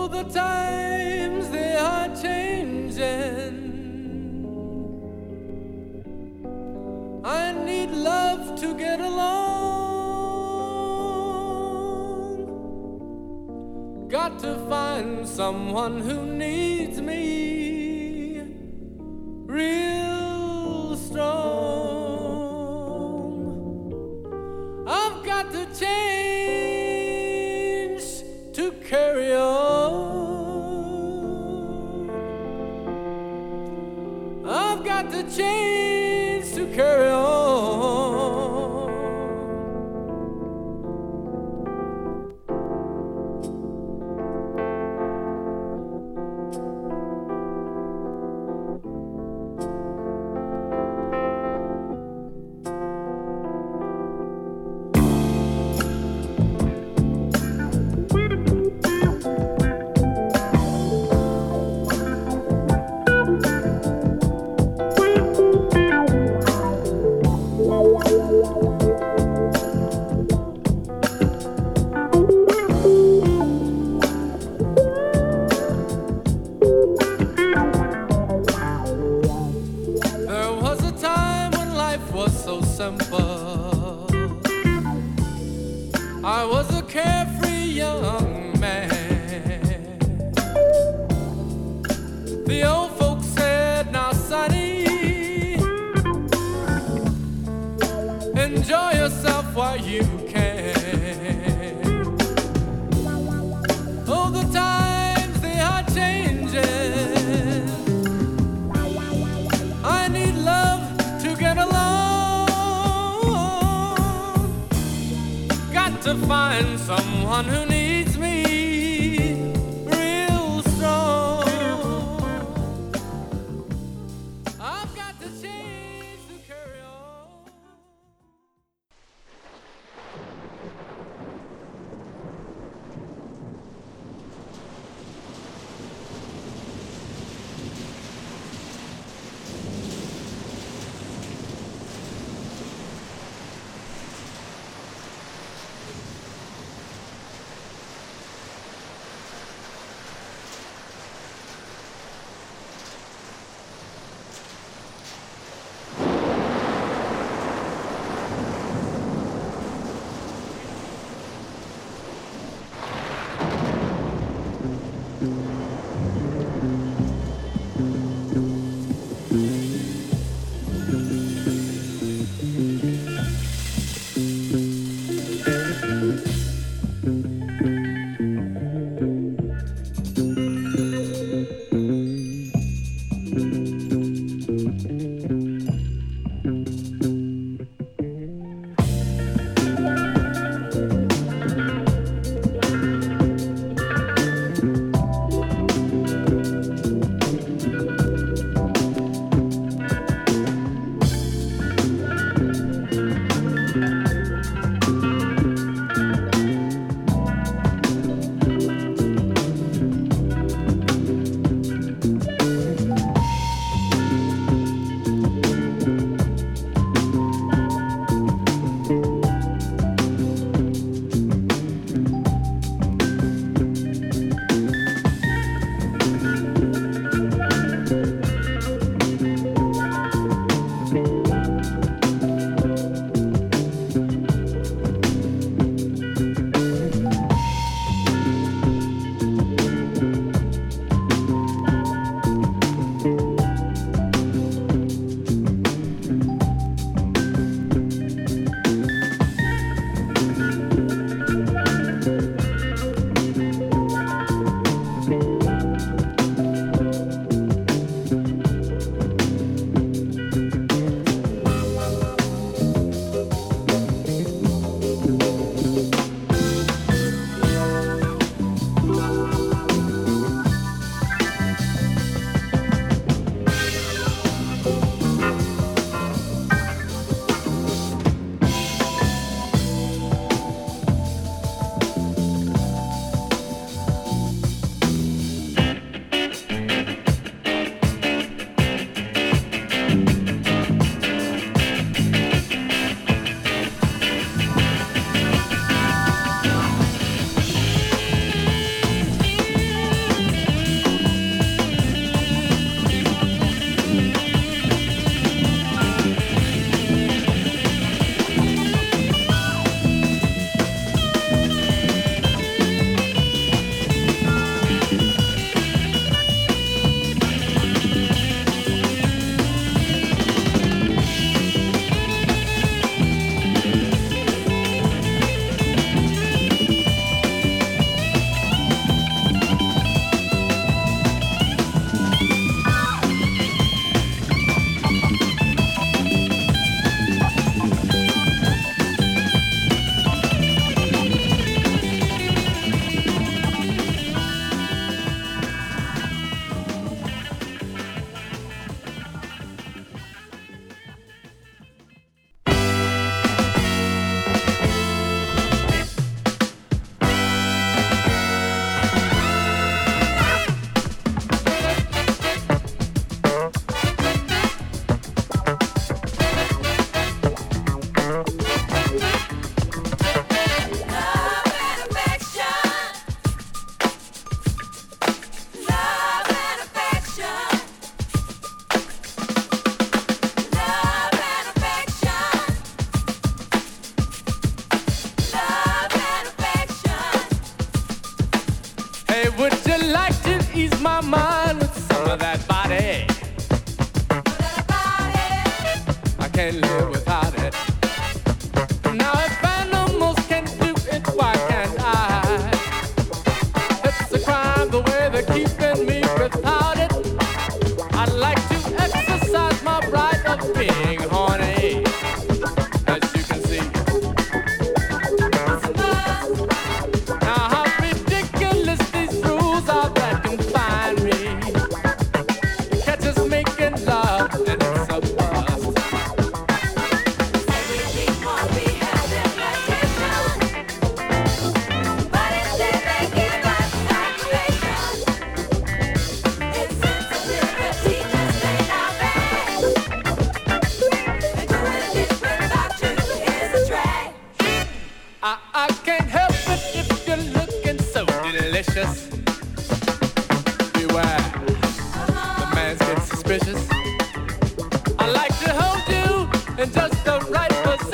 the times they are changing. I need love to get along. Got to find someone who needs me real strong. I've got to change to carry on. I've got to change to carry on. I was a carefree young man. The old folks said, now sonny, enjoy yourself while you can. Oh, the times they are changing. I need love to get along. To find someone who needs me real strong. I've got to change to carry on. Would you like to ease my mind with some of that body? I can't live without it. Now if animals can do it, why can't I? It's a crime the way they're keeping me without it. I'd like to exercise my right of being horny, as you can see. Now how ridiculous these rules are that confine me. Catch us making love and it's a bust. I can't help it if you're looking so delicious. Beware, the man's getting suspicious. I like to hold you in just the right position.